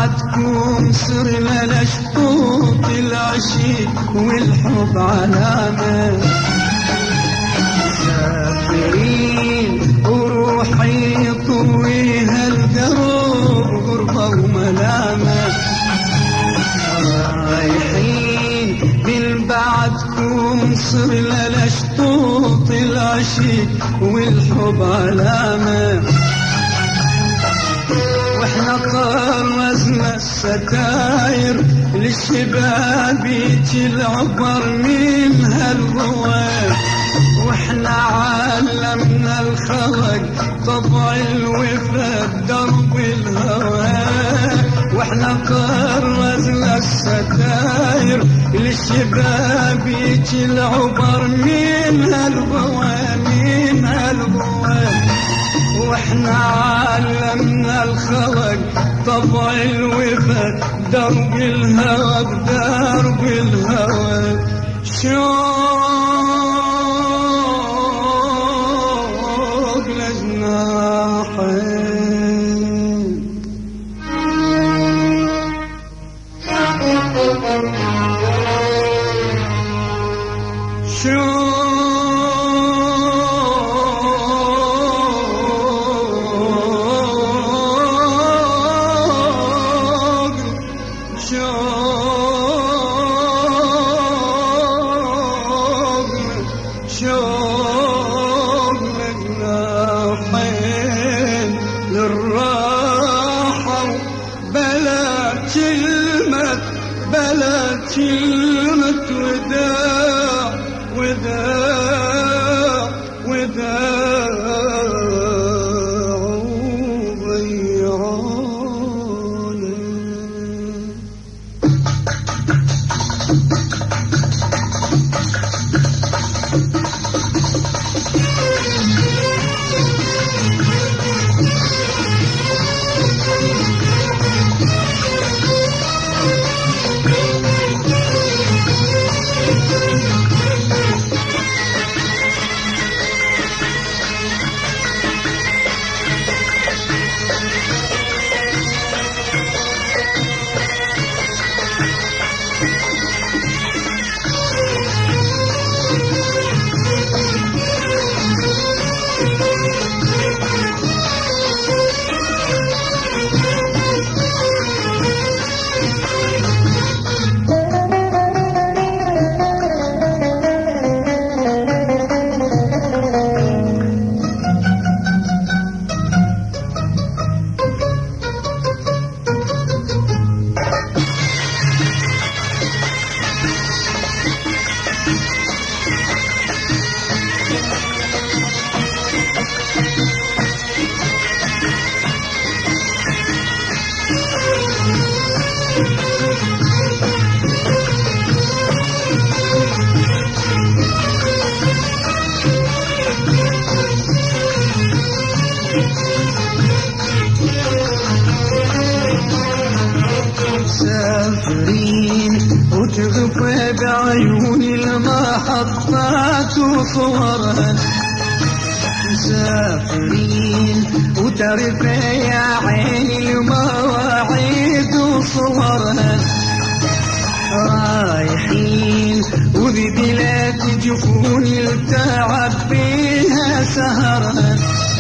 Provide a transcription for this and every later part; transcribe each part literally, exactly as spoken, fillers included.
بعدكم صرنا لشطوط العشيق والحب علامة. مسافرين وروحي طويها الدروب غربة وملامة. رايحين من بعدكم صرنا لشطوط العشيق والحب علامة. واحنا طرزنا الستاير للشبابيك العبر من هالغواب. واحنا علمنا الخلق طبع الوفا درب الهوى. واحنا طرزنا الستاير للشبابيك العبر من هالغواب من هالغواب. واحنا علمنا الخلق طبع الوفا درب الهوى بدرب الهوى. شوق لجناحين شوق شوق لجناحين للراحة بلا كلمة بلا كلمة وداع وداع وداع وضيعاني. مسافرين وتغفى بعيون المحطات وصورها. مسافرين وترفع يا عين المواعيد وصورها. رايحين وذي بلاد جفون التعب بيها سهرها.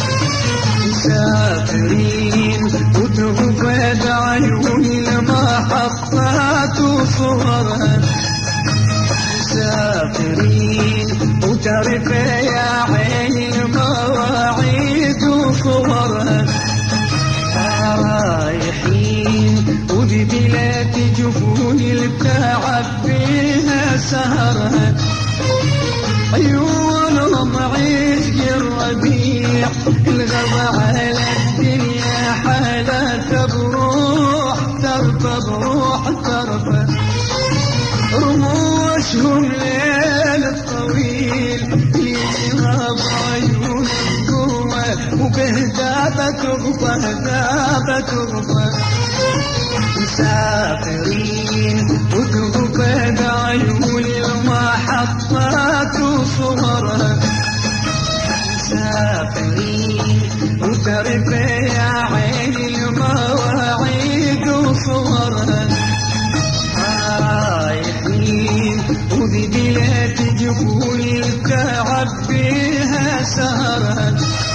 مسافرين وتغفى بعيون المحطات وصورها. مسافرين وترفع يا عين المواعيد وصورها. رايحين وذي بلاد جفون التعب بيها سهرها. عيونهم عشق الربيع الغضا على الدنيا حالات بروح ترفى بروح ترفى. رموشهم ليل الطويل يغاب عيون القوة وبهدابة تغفى هدابة تغفى. مسافرين وتغفى بعيون المحطات وصورها. مسافرين وترفع يا عين المواعيد وصورها رايحين وذي بلاد جفون التعب بيها سهرها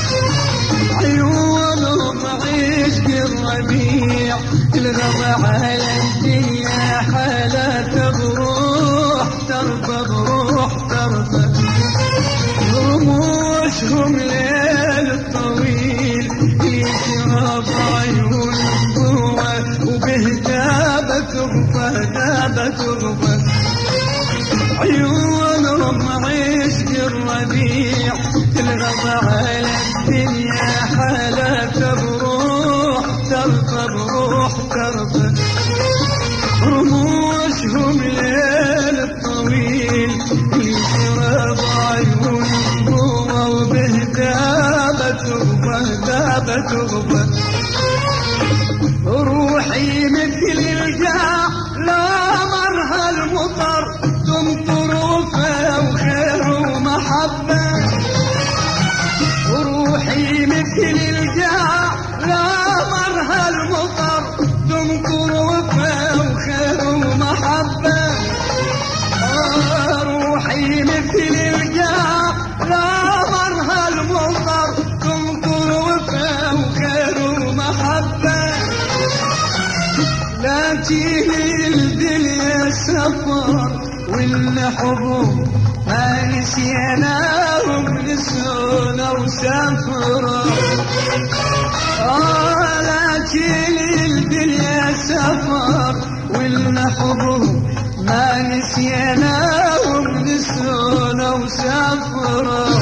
عيونهم عشق الربيع الغضب على الدنيا حالة بروح ترضى بروح ترضى رموشهم ليل طويل يشرب عيون الضوى وبهدابة تغفى دابة تغفى عيونهم عشق الربيع الغضب على الدنيا حالة بروح ترضى بروح ترضى رموشهم ليل الطويل يشرب عيون الضوى وبهدابة تغفى دابة تغفى روحي مثل الجاع لا مرها المطر تمطر وفا وخير ومحبة روحي مثل الجاع لا مرها المطر تمطر وفا وخير ومحبة آه روحي مثل الجاع لا مرها المطر تمطر وفا وخير ومحبة لا تجيني الدنيا سفر والحبوب ما نسيناهم نسونا وسافروا آه لا تجيني الدنيا سفر والحبوب ما نسيناهم نسونا وسافروا